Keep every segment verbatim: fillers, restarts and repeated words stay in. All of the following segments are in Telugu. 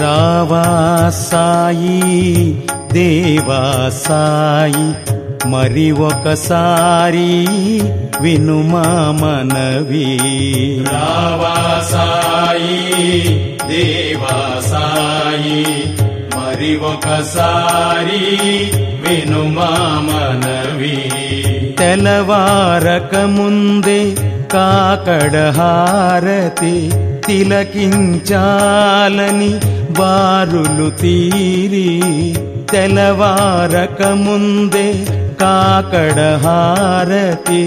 రావా సాయి దేవా సాయి మరి ఒకసారి వినుమా మనవి. రావా సాయి దేవా సాయి మరి ఒకసారి వినుమా మనవి. తెలవారక ముందే కాకడహారతి తిలకించాలని బారులు తీరి, తెలవారక ముందే కాకడహారతి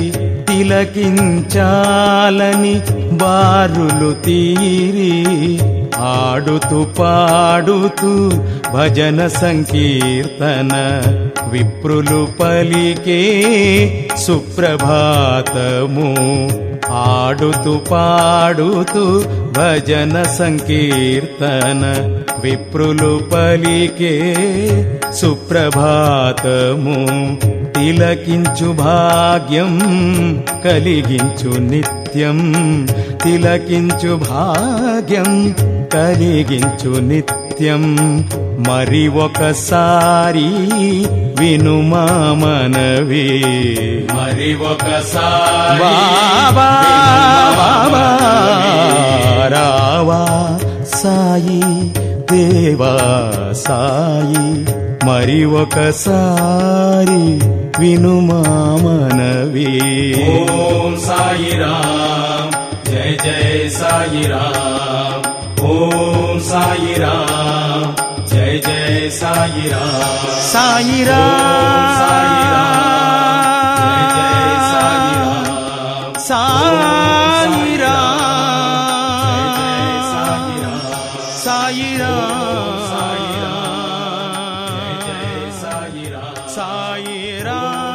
తిలకించాలని బారులు తీరి, ఆడుతూ పాడుతూ భజన సంకీర్తన విప్రులు పలికే సుప్రభాతము. ఆడుతూ పాడుతూ భజన సంకీర్తన విప్రులు పలికే సుప్రభాతము. తిలకించు భాగ్యం కలిగించు నిత్యం, తిలకించు భాగ్యం కలిగించు నిత్యం. మరి ఒకసారి వినుమా మనవి. మరి ఒకసారి బాబా బాబా రావా సాయి దేవా సాయి మరి ఒకసారి వినుమా మనవి. ఓం సాయి రామ్ జయ జయ సాయి రామ్. ఓం సాయి రామ్ జయ జయ సాయి రామ్. సాయి రామ్ సాయి రామ్ జయ జయ సాయి రామ్. సాయి రామ్ జయ జయ సాయి రామ్. సాయి రామ్ సాయి రామ్ జయ జయ సాయి రామ్. సాయి రామ్.